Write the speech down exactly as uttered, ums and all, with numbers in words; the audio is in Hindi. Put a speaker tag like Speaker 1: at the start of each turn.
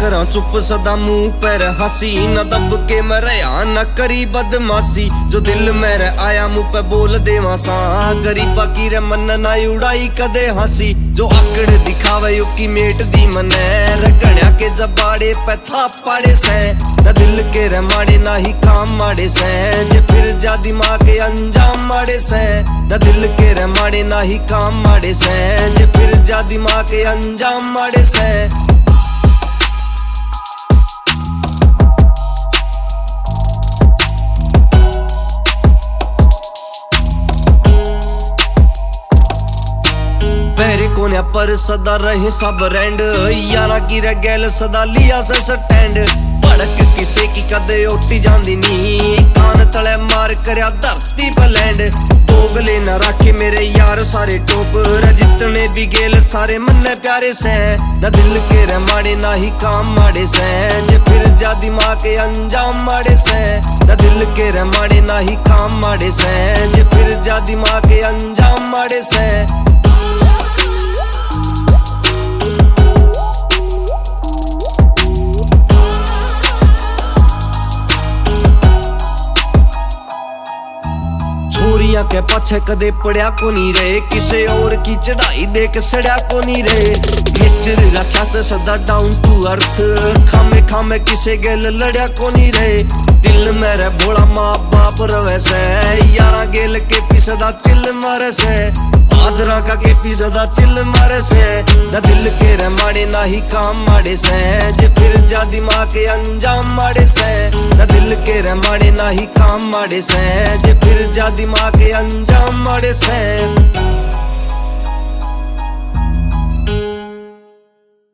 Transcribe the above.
Speaker 1: करा चुप सदा मुंह पर हंसी, न दब के मैं रहा न करी बदमाशी। जो दिल में रह आया मुंह पे बोल देवा सा, गरीबा की रे मन ना उड़ाई कदे हंसी। जो आकड़ दिखावे युकी मेट दी मने, रगड़िया के जबाड़े पे था पाड़े से। न दिल के रे माड़े ना ही काम माड़े से, जे फिर जा दिमाग के अंजाम माड़े से। न दिल के रे माड़े ना ही काम माड़े से, जे फिर जा दिमाग के अंजाम माड़े से। पहरे कोने पर सदा रहे सब रैंड, यारा की रे गैल सदा लिया से स्टैंड। भड़क किसे की कदे उठी जांदी नी, कान तले मार करया धरती पे लैंड। दोगले न राखे मेरे यार सारे टोप, जितने भी गेल सारे मन्ने प्यारे से। न दिल के रे माड़े ना ही काम माड़े से, जे फिर जा दिमाग के अंजाम माड़े से। न दिल के रे माड़े ना ही काम माड़े से, जे फिर जा दिमाग के अंजाम माड़े से। छोरिया के पाछे कदे पड़या कोनी रे, किसे और की चढ़ाई देख सड़या कोनी रे। नेचर रखा से सदा डाउन टू अर्थ, खामे खामे किसे गेल लड़या कोनी रे। दिल में रे भोला माँ बाप रवे से, यारा गेल के पी सदा चिल मारे से। आदरा का के पी सदा चिल मारे से। न दिल के रे माड़े ना ही काम माड़े से, जे फिर जा दिमाग के अंजाम माड़े से। न दिल के रे माड़े ना ही काम माड़े से, जे फिर जा दिमाग के अंजाम माड़े से।